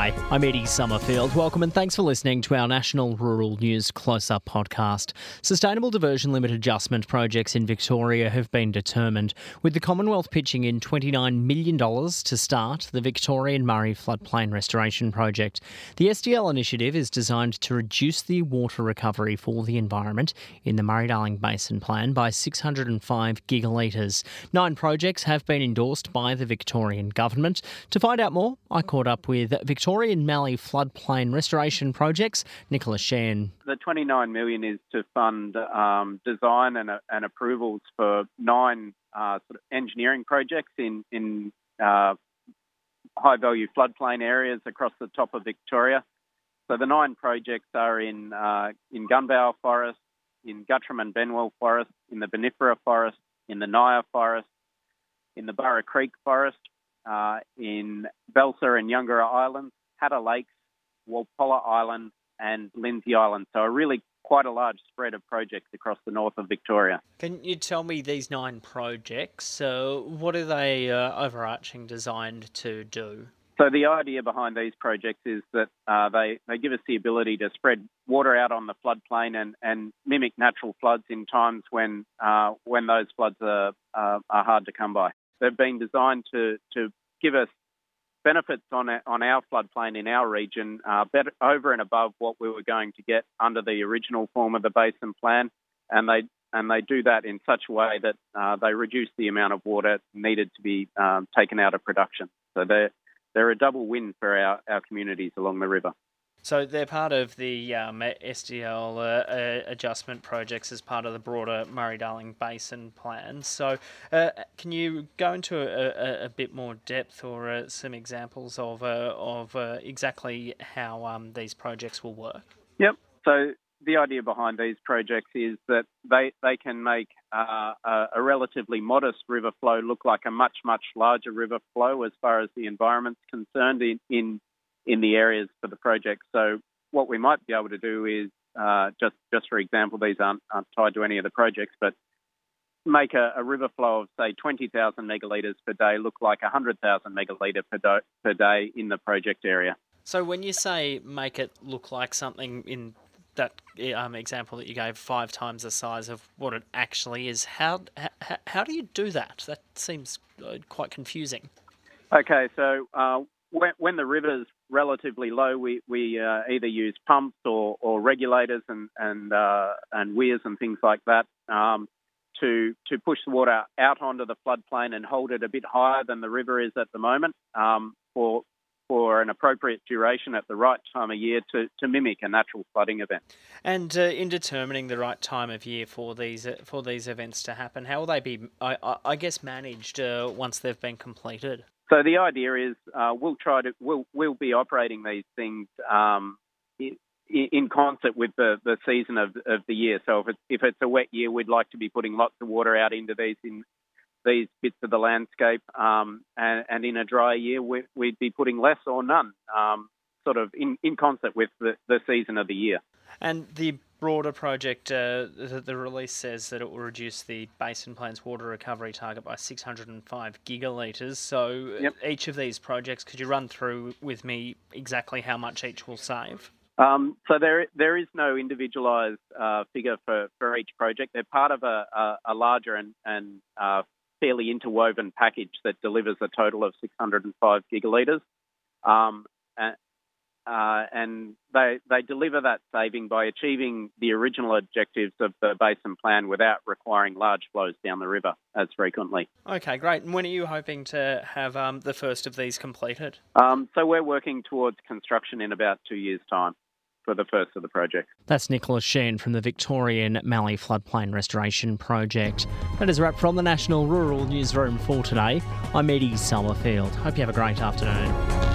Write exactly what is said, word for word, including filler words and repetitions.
G'day, I'm Eddie Summerfield. Welcome and thanks for listening to our National Rural News Close-Up podcast. Sustainable Diversion Limit Adjustment projects in Victoria have been determined, with the Commonwealth pitching in twenty-nine million dollars to start the Victorian Murray Floodplain Restoration Project. The S D L initiative is designed to reduce the water recovery for the environment in the Murray-Darling Basin Plan by six hundred five gigalitres. Nine projects have been endorsed by the Victorian Government. To find out more, I caught up with Victorian Mallee Floodplain Restoration Projects, Nicholas Shan. The twenty-nine million dollars is to fund um, design and, uh, and approvals for nine uh, sort of engineering projects in, in uh, high-value floodplain areas across the top of Victoria. So the nine projects are in uh, in Gunbower Forest, in Guttram and Benwell Forest, in the Benifera Forest, in the Nyah Forest, in the Burra Creek Forest, uh, in Belser and Yungara Islands, Hatter Lakes, Walpolla Island and Lindsay Island. So a really quite a large spread of projects across the north of Victoria. Can you tell me these nine projects, uh, what are they uh, overarching designed to do? So the idea behind these projects is that uh, they, they give us the ability to spread water out on the floodplain and, and mimic natural floods in times when uh, when those floods are, uh, are hard to come by. They've been designed to, to give us benefits on our, on our floodplain in our region uh, better, over and above what we were going to get under the original form of the basin plan, and they and they do that in such a way that uh, they reduce the amount of water needed to be um, taken out of production. So they're They're a double win for our, our communities along the river. So they're part of the um, S D L uh, uh, adjustment projects as part of the broader Murray-Darling Basin Plan. So uh, can you go into a, a, a bit more depth or uh, some examples of uh, of uh, exactly how um, these projects will work? Yep. So the idea behind these projects is that they, they can make uh, a, a relatively modest river flow look like a much, much larger river flow as far as the environment's concerned in, in, in the areas for the project. So what we might be able to do is, uh, just, just for example, these aren't, aren't tied to any of the projects, but make a, a river flow of, say, twenty thousand megalitres per day look like one hundred thousand megalitre per, do, per day in the project area. So when you say make it look like something in that um, example that you gave, five times the size of what it actually is, how how, how do you do that? That seems uh, quite confusing. Okay, so uh, when, when the river's relatively low, we, we uh, either use pumps or, or regulators and and uh, and weirs and things like that um, to to push the water out onto the floodplain and hold it a bit higher than the river is at the moment um, for for an appropriate duration at the right time of year to, to mimic a natural flooding event. And uh, in determining the right time of year for these uh, for these events to happen, how will they be, I, I, I guess, managed uh, once they've been completed? So the idea is uh, we'll try to we'll we'll be operating these things um, in, in concert with the, the season of, of the year. So if it's if it's a wet year, we'd like to be putting lots of water out into these in. these bits of the landscape, um, and, and in a dry year, we, we'd be putting less or none, um, sort of in, in concert with the, the season of the year. And the broader project, uh, the, the release says that it will reduce the Basin Plan's water recovery target by six hundred five gigalitres. So yep. Each of these projects, could you run through with me exactly how much each will save? Um, so there, there is no individualised uh, figure for, for each project. They're part of a, a, a larger and, and uh, fairly interwoven package that delivers a total of six hundred five gigalitres. Um, and, uh, and they they deliver that saving by achieving the original objectives of the Basin Plan without requiring large flows down the river as frequently. Okay, great. And when are you hoping to have um, the first of these completed? Um, so we're working towards construction in about two years' time for the first of the project. That's Nicholas Shan from the Victorian Mallee Floodplain Restoration Project. That is a wrap from the National Rural Newsroom for today. I'm Eddie Summerfield. Hope you have a great afternoon.